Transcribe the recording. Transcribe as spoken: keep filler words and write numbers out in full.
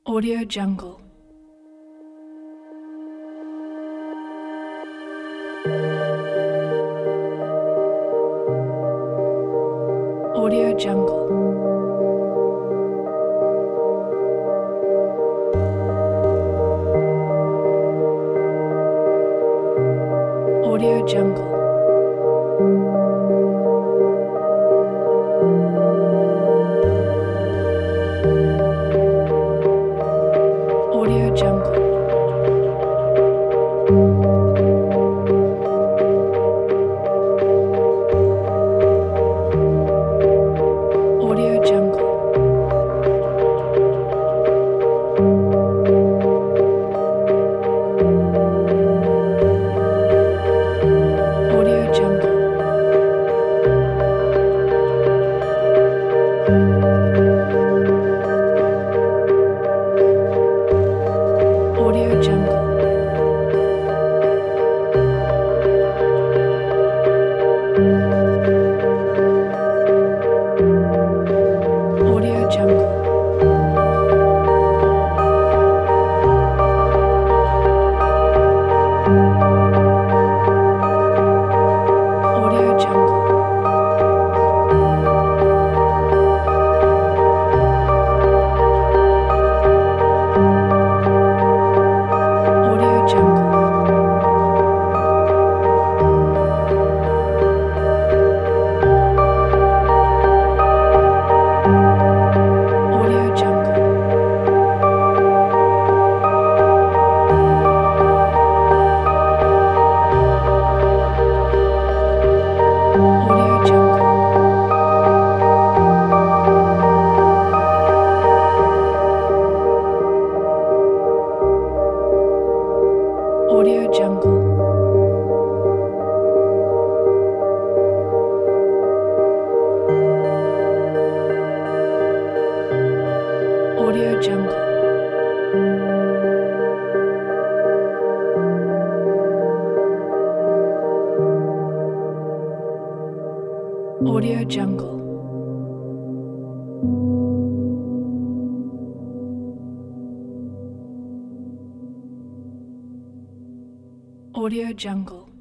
Audio Jungle. Audio Jungle. Audio Jungle. Audio Jungle. Audio Jungle. Audio Jungle. Audio Jungle. Audio Jungle. Audio Jungle. Audio Jungle. Audio Jungle. Audio Jungle. Audio Jungle. Audio Jungle. Audio Jungle. Audio Jungle.